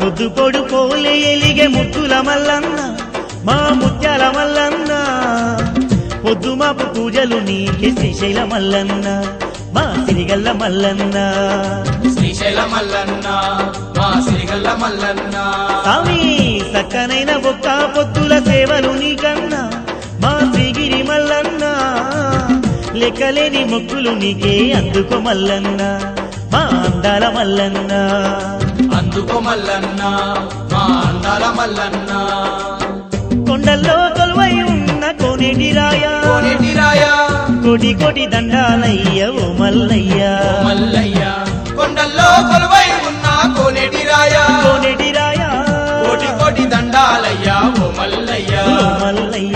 పొద్దు పొడు పోలే ఎలిగే ముద్దుల మల్లన్న మా ముత్యాల మల్లన్న పొద్దు మాపు పూజలు నీకే శ్రీశైల మల్లన్న మా సిరిగల్ల మల్లన్న శ్రీశైల మల్లన్న మా సిరిగల్ల మల్లన్న స్వామి సక్కనైన ఒక్క పొద్దుల సేవలు నీకన్నా మా శ్రీగిరి మల్లన్న లెక్కలేని మొక్కులు నీకే అందుకో మల్లన్న మా అందాల మల్లన్న అందుకో మల్లన్న మా అందాల మల్లన్న కొండల్లో కొలువై ఉన్న కోనేటి రాయా కోనేటి రాయా కోటి కోటి దండాలయ్య ఓ మల్లయ్య మల్లయ్య కొండల్లో కొలువై ఉన్న కోనేటి రాయా కోనేటి రాయా కోటి కోటి దండాలయ్యా ఓ మల్లయ్య ఓ మల్లయ్య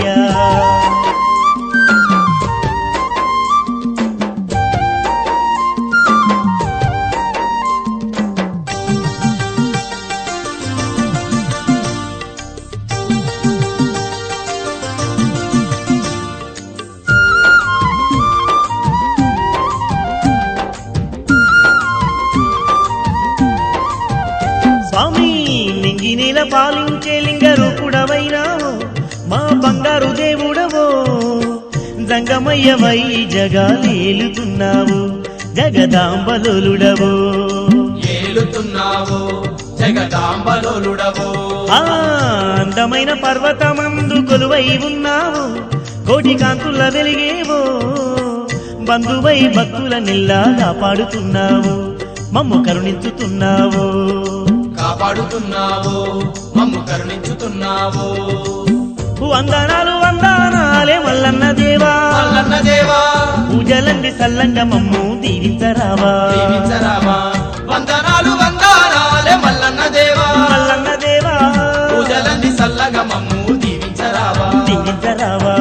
స్వామి నింగి నేల పాలించే లింగ రూపుడవైనావో మా బంగారు దేవుడవో జంగమయ్యవై జగాలేలుతున్నావు జగదాంబలుడవో ఏలుతున్నావు జగదాంబలోలుడవో అందమైన పర్వతమందు కొలువై ఉన్నావు కోటి కాంతుల వెలిగేవో బంధువై భక్తుల నిల్లా కాపాడుతున్నావు మమ్ము కరుణించుతున్నావు కాపాడుతున్నావు మమ్ము కరుణించుతున్నావు వందనాలు వందనాలే మల్లన్న దేవా మల్లన్న దేవా పూజలంది సల్లంగా మమ్ము దీవించరావా దీవించరావా వందనాలు వందనాలే మల్లన్న దేవా మల్లన్న దేవా పూజలన్నీ సల్లగా మమ్ము దీవించరావా దీవించరావా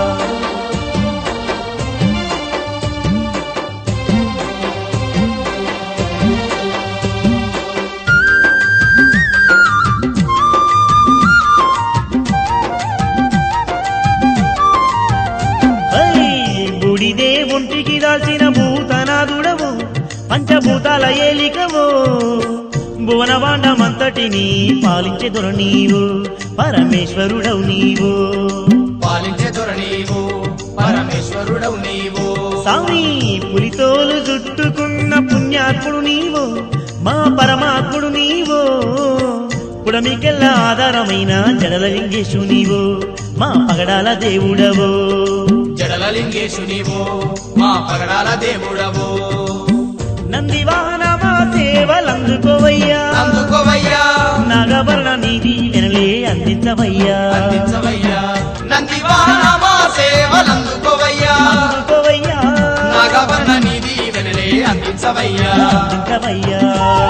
బుడిదే ఒంటికి దాల్చిన భూతనాదుడవు పంచభూతాల ఏలికవో భువనవాండమంతటిని పాలించే దొర నీవు పరమేశ్వరుడవు నీవు పాలించే దొర నీవు పరమేశ్వరుడవు నీవు స్వామి పులితోలు చుట్టుకున్న పుణ్యాత్ముడు నీవు మా పరమాత్ముడు నీవు పుడమికెల్ల ఆధారమైన జడల లింగేశు నీవు మా పగడాల దేవుడవో జడల లింగేశు నీవు మా పగడాల దేవుడవు నందివాహన మా సేవలందుకోవయ్యా అందుకోవయ్యా నాగభరణ నీది వెనలే అందించవయ్యా అందించవయ్యా నందివాహన మా సేవలందుకోవయ్యా అందుకోవయ్యా నాగవర్ణ నిధి వెనలే అందించవయ్యా అందించవయ్యా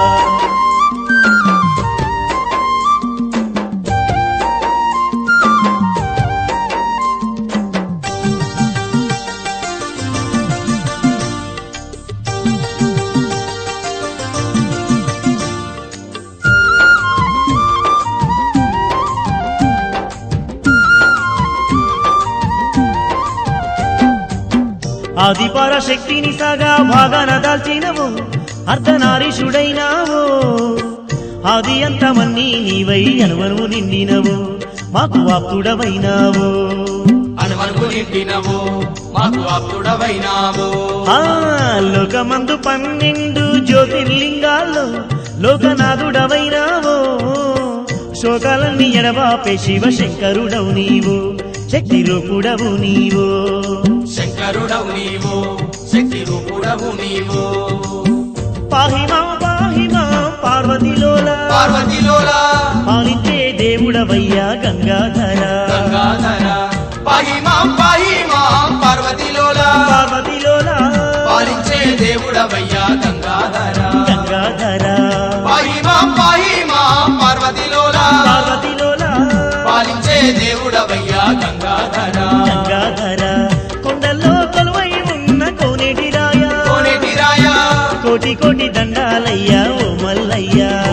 ఆదిపర శక్తిని సగా భాగాన దాల్చినవు అర్ధనారీషుడైనావు ఆది అంతమన్నీ నీవై అనువనువు నిండినవు మాకు ఆప్తుడవైనావు అనువనువు నిండినవు మాకు ఆప్తుడవైనావు లోకమందు 12 జ్యోతిర్లింగాల్లో లోకనాథుడవైనావు శోకాలన్నీ ఎడబాపే శివ శంకరుడవు నీవు శక్తి రూపుడవు నీవు శంకరుడవు నీవు శక్తి రూపుడవు నీవు పాహిమా పార్వతిలోలా పార్వతిలోలా పాలించే దేవుడవయ్యా గంగాధర గంగాధర పాహిమాం పార్వతిలోలా పార్వతిలోలా పాలించే దేవుడవయ్యా గంగాధర గంగాధర పాహిమాం పార్వతిలోలా పార్వతిలోలా పాలించే దేవుడవయ్యా గంగాధర గంగాధర కొండల్లో కొలువై ఉన్న కోనేటి రాయా కోనేటి రాయా కోటి కోటి దండాలయ్యా ఓ మల్లయ్యా